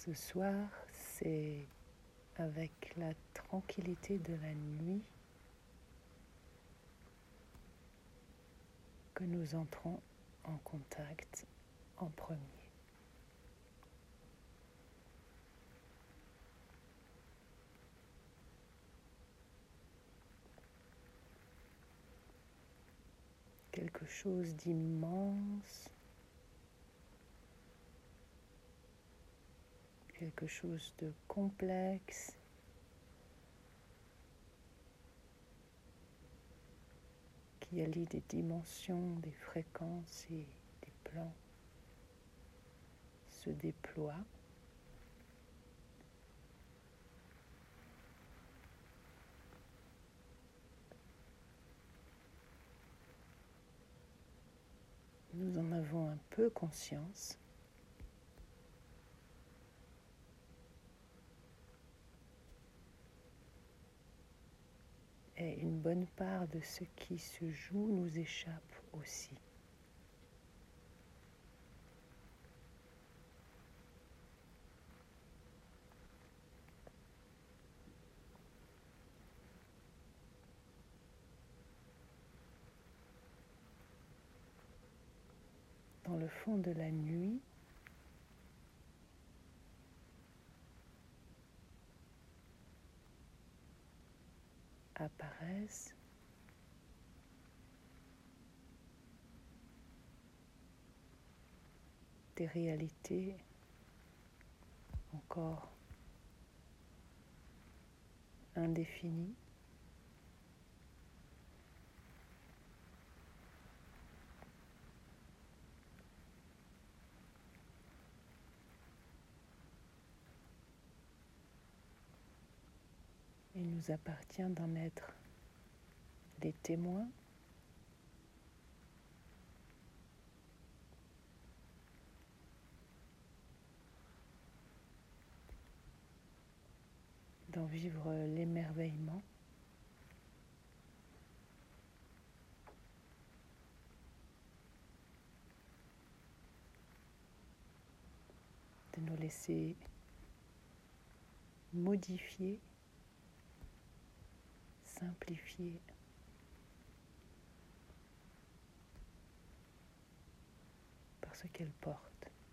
Ce soir, c'est avec la tranquillité de la nuit que nous entrons en contact en premier. Quelque chose d'immense, quelque chose de complexe, qui allie des dimensions, des fréquences et des plans, se déploie. Nous en avons un peu conscience. Et une bonne part de ce qui se joue nous échappe aussi. Dans le fond de la nuit, apparaissent des réalités encore indéfinies, il nous appartient d'en être les témoins, d'en vivre l'émerveillement, de nous laisser modifier, simplifier, par ce qu'elle porte.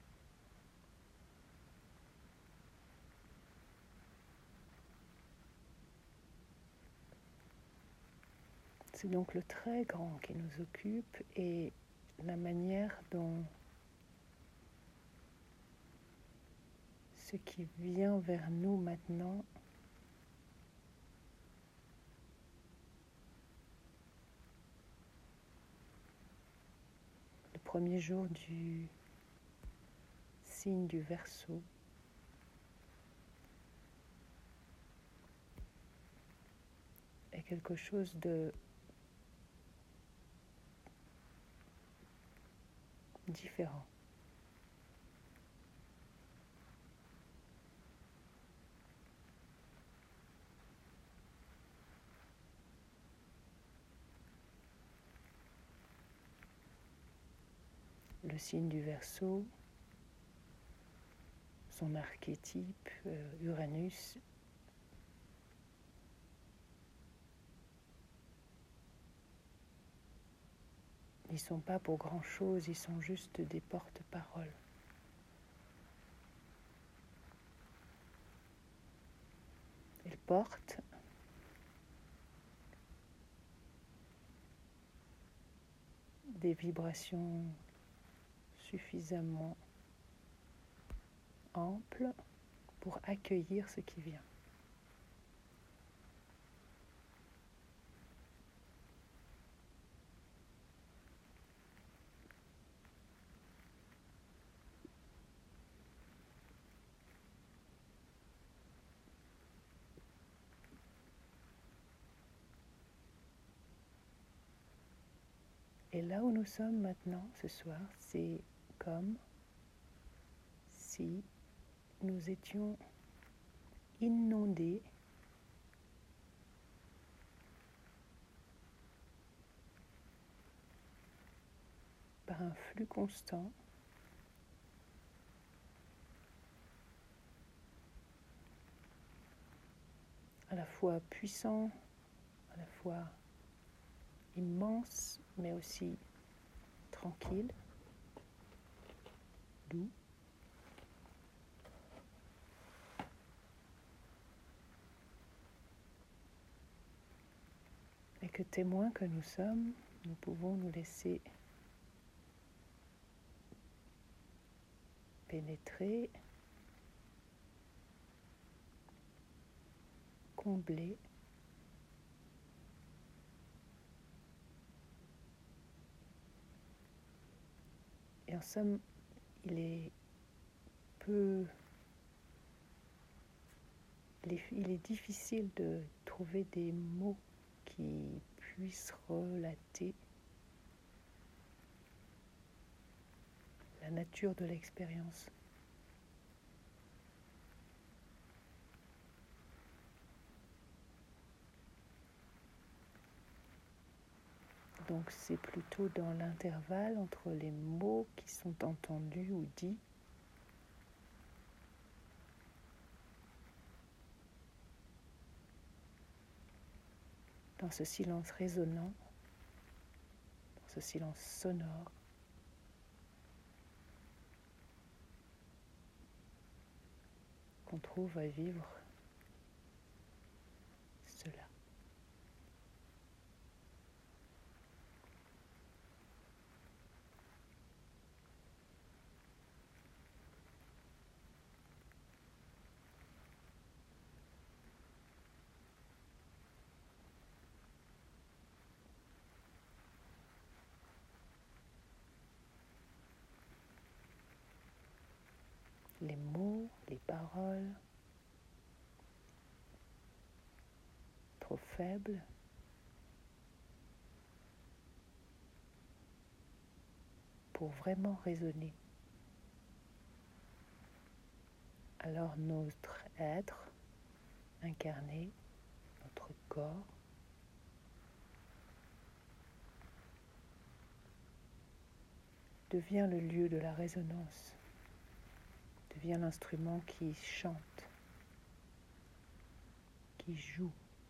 C'est donc le très grand qui nous occupe et la manière dont ce qui vient vers nous maintenant le premier jour du signe du Verseau est quelque chose de différent. Le signe du Verseau, son archétype, Uranus, ils ne sont pas pour grand-chose, ils sont juste des porte-paroles. Ils portent des vibrations suffisamment amples pour accueillir ce qui vient. Et là où nous sommes maintenant, ce soir, c'est comme si nous étions inondés par un flux constant la fois puissant, à la fois immense, mais aussi tranquille, doux. Et que témoins que nous sommes, nous pouvons nous laisser pénétrer, combler, et en somme, il est difficile de trouver des mots qui puissent relater la nature de l'expérience. Donc c'est plutôt dans l'intervalle entre les mots qui sont entendus ou dits, dans ce silence résonnant, dans ce silence sonore, qu'on trouve à vivre cela. Les mots, les paroles, trop faibles, pour vraiment résonner. Alors notre être incarné, notre corps, devient le lieu de la résonance, devient l'instrument qui chante, qui joue.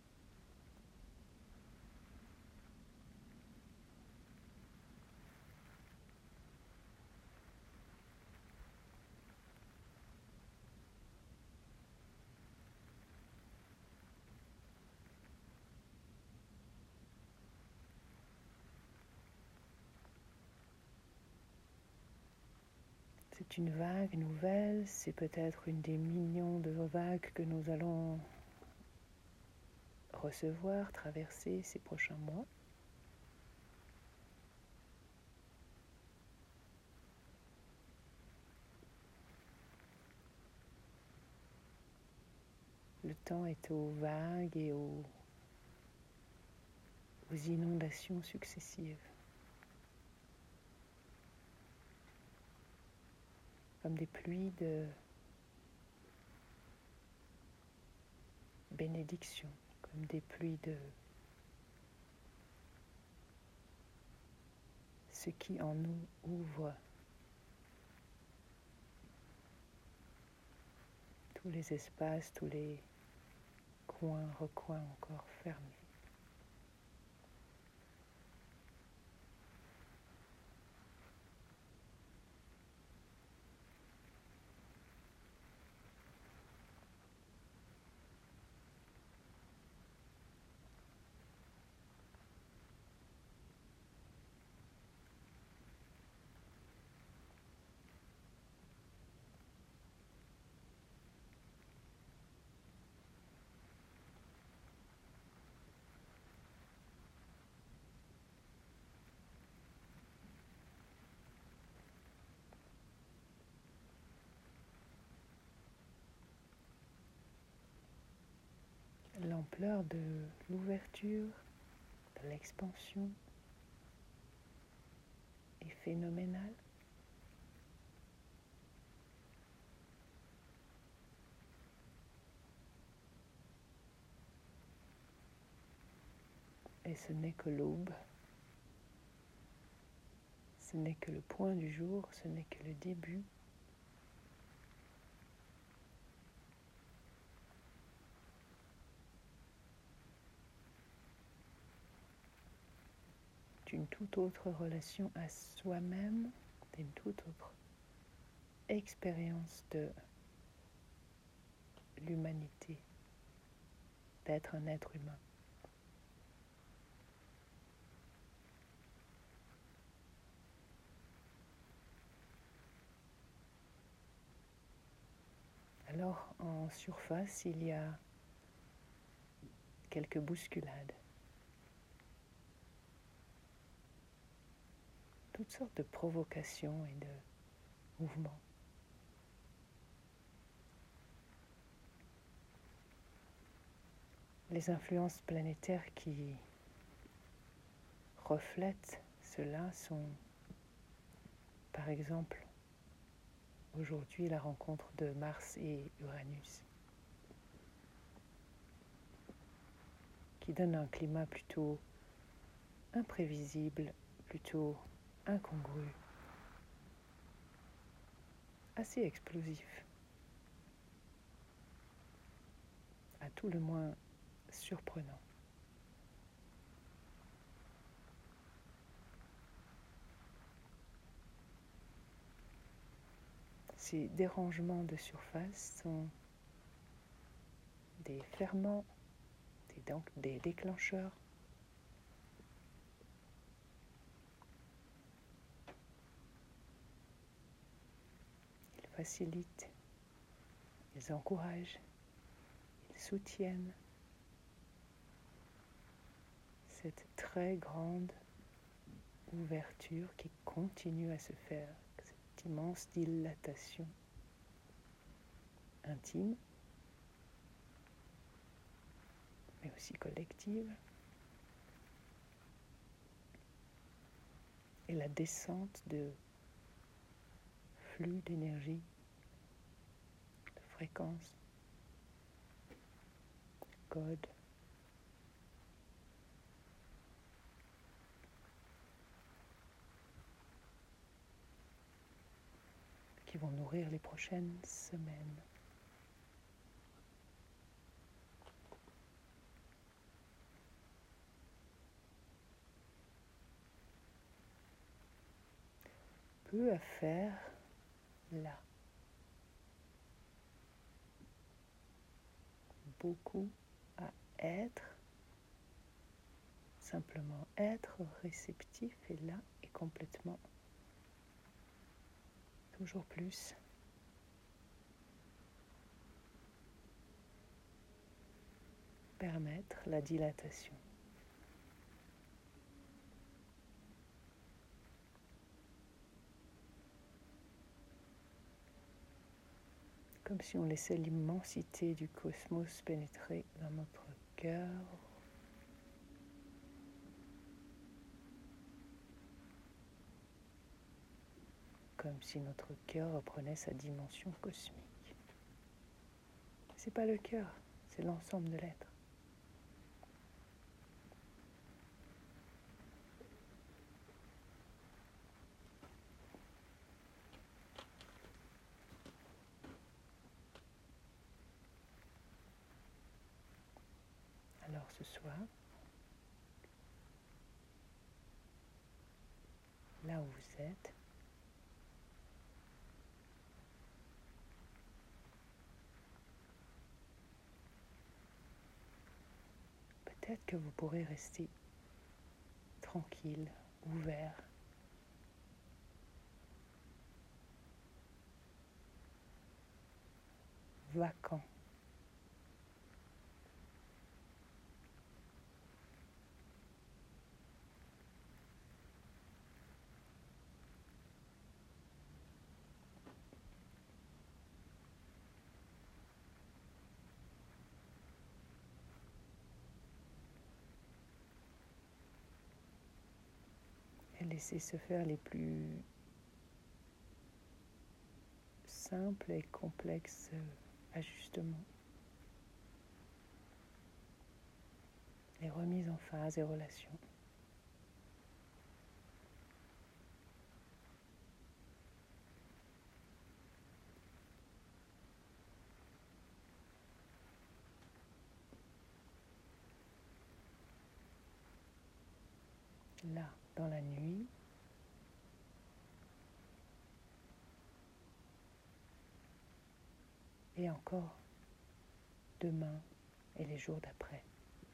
C'est une vague nouvelle, c'est peut-être une des millions de vagues que nous allons recevoir, traverser ces prochains mois. Le temps est aux vagues et aux inondations successives. Comme des pluies de bénédiction, comme des pluies de ce qui en nous ouvre tous les espaces, tous les coins, recoins encore fermés. L'ampleur de l'ouverture, de l'expansion est phénoménale. Et ce n'est que l'aube, ce n'est que le point du jour, ce n'est que le début. une toute autre relation à soi-même, une toute autre expérience de l'humanité, d'être un être humain. Alors, en surface, il y a quelques bousculades, toutes sortes de provocations et de mouvements. Les influences planétaires qui reflètent cela sont, par exemple, aujourd'hui la rencontre de Mars et Uranus, qui donne un climat plutôt imprévisible, plutôt incongru, assez explosif, à tout le moins surprenant. Ces dérangements de surface sont des ferments, des déclencheurs. Ils facilitent, ils encouragent, ils soutiennent cette très grande ouverture qui continue à se faire, cette immense dilatation intime, mais aussi collective, et la descente de flux d'énergie, de fréquences, codes, qui vont nourrir les prochaines semaines. Peu à faire là. Beaucoup à être, simplement être réceptif et là et complètement. Toujours plus. Permettre la dilatation. Comme si on laissait l'immensité du cosmos pénétrer dans notre cœur. Comme si notre cœur reprenait sa dimension cosmique. C'est pas le cœur, c'est l'ensemble de l'être. Alors ce soir, là où vous êtes, peut-être que vous pourrez rester tranquille, ouvert, vacant. Et laisser se faire les plus simples et complexes ajustements. Les remises en phase et relations. Là dans la nuit. Et encore demain et les jours d'après.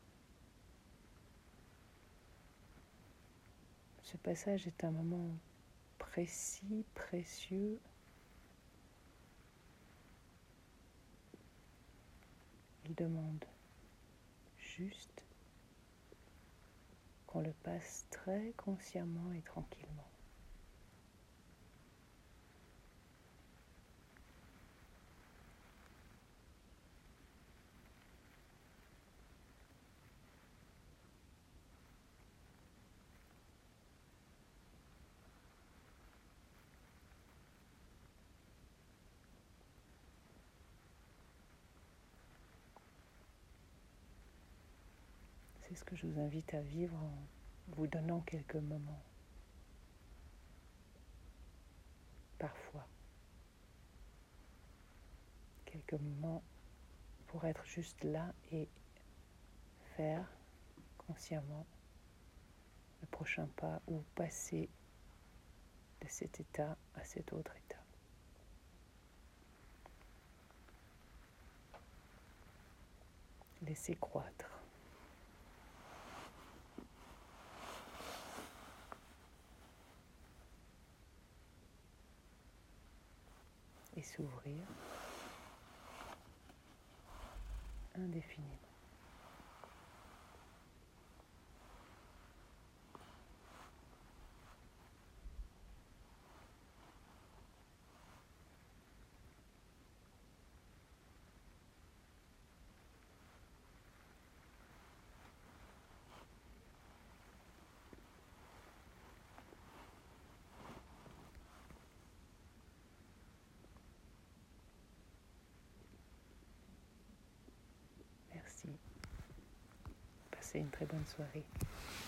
Ce passage est un moment précis, précieux. Il demande juste qu'on le passe très consciemment et tranquillement. C'est ce que je vous invite à vivre en vous donnant quelques moments. Parfois. Quelques moments pour être juste là et faire consciemment le prochain pas ou passer de cet état à cet autre état. Laissez croître. Et s'ouvrir indéfiniment. Merci. Passez une très bonne soirée.